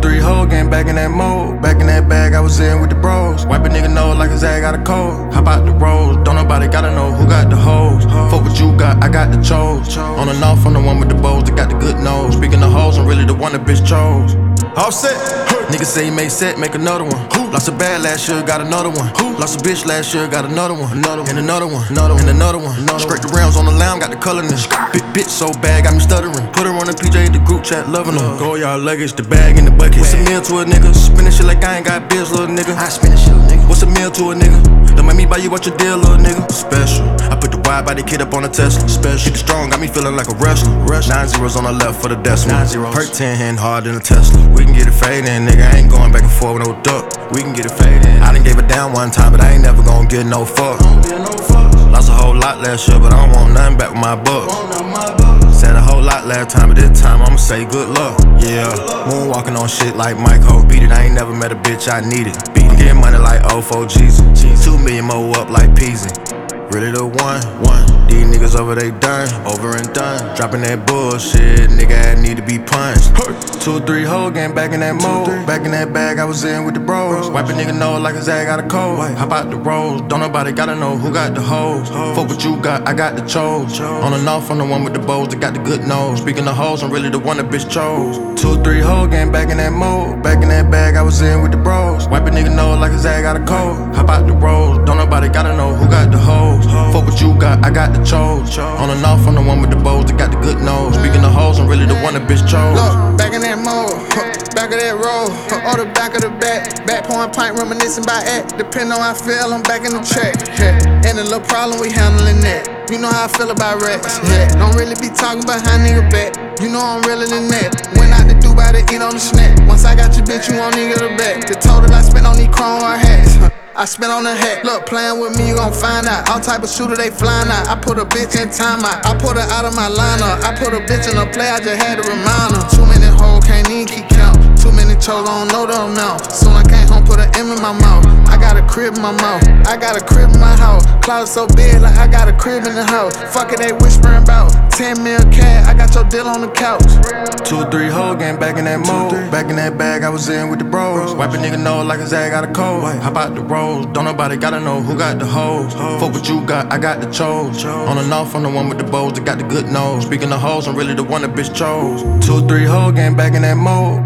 3 hoes, getting back in that mode. Back in that bag, I was in with the bros. Wipe a nigga nose like his ass got a cold. Hop out the road, don't nobody gotta know who got the hoes. Fuck what you got, I got the chose. On and off, I'm the one with the bows that got the good nose. Speaking of hoes, I'm really the one that bitch chose. Offset, niggas say he made set, make another one. Lost a bad last year, got another one. Lost a bitch last year, got another one. And another one, and another one. Scrape the rims on the lamb, got the colorness. Bitch so bad, got me stuttering. Put her on the PJ, the group chat, loving her. Go y'all luggage, the bag in the bucket. What's a meal to a nigga? Spinning shit like I ain't got bills, little nigga. I spin shit, nigga. What's a meal to a nigga? Don't make me buy you what your deal, little nigga. Special. I put the wide body kid up on a Tesla. Special. Keep it strong, got me feeling like a wrestler. 9 zeros on the left for the decimal. 9 zeros. Perk 10 hitting hard in a Tesla. We can get it fading, nigga. I ain't going back and forth with no duck. We can get it fading. I done gave it down one time, but I ain't never gonna get no fuck. Lost a whole lot last year, but I don't want nothing back with my buck. Said a whole lot last time, but this time I'ma say good luck. Yeah, moonwalking on shit like Mike Ho. Beat it, I ain't never met a bitch I needed. I'm getting money like O4 Jesus. 2 million more up like Peasy. Really the one. These niggas over they done, over and done. Dropping that bullshit, nigga, I need to be punched. 2 or 3 hoes, getting back in that mode. Back in that bag, I was in with the bros. Wipe a nigga nose like his ass got a cold. Hop out the roads, don't nobody gotta know who got the hoes. Fuck what you got, I got the chose. On and off, I'm the one with the bows that got the good nose. Speaking of hoes, I'm really the one that bitch chose. 2 or 3 hoes, getting back in that mode. Back in that bag, I was in with the bros. Wipe a nigga nose like his ass got a cold. Hop out the roads, don't nobody gotta know who got the hoes. Fuck what you got, I got the chose. On and off, I'm the one with the bows that got the good nose. Speaking of hoes, I'm really the one that bitch chose. Look, back in that mode, back of that road, or the back of the back pouring pint, reminiscing by act. Depending on how I feel, I'm back in the track. Ain't a little problem, we handling that. You know how I feel about rats. Don't really be talking behind nigga back. You know I'm realer than that. Went out to Dubai to eat on the snack. Once I got your bitch, you won't nigga the back. The total I spent on these chrome wire hats. I spent on the hat. Look, playing with me, you gon' find out. All type of shooter, they flying out. I put a bitch in timeout. I put her out of my lineup. I put a bitch in a play, I just had to remind her. Too many hoes, can't even keep count. Too many chose, I don't know the amount. Soon I came home, put an M in my mouth. I got a crib in my mouth. I got a crib in my house. Closet so big, like I got a crib in the house. Fuck it, they whispering about 10 mil cash. I got your deal on the couch. 2 or 3 hoes, getting back in that mode. Back in that bag, I was in with the bros. Wipe a nigga nose like his ass got a cold. Hop out the road, don't nobody gotta know who got the hoes. Fuck what you got, I got the chose. On and off, I'm the one with the bows that got the good nose. Speaking of hoes, I'm really the one that bitch chose. 2 or 3 hoes, getting back in that mode.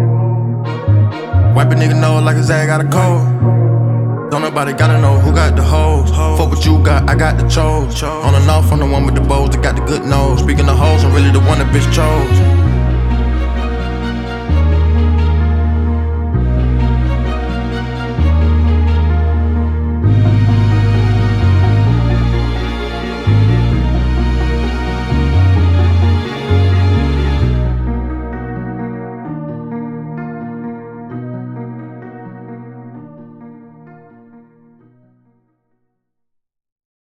Wipe a nigga nose like his ass got a cold. Don't nobody gotta know who got the hoes. Fuck what you got, I got the chose. On and off, I'm the one with the bows that got the good nose. Speaking of hoes, I'm really the one that bitch chose.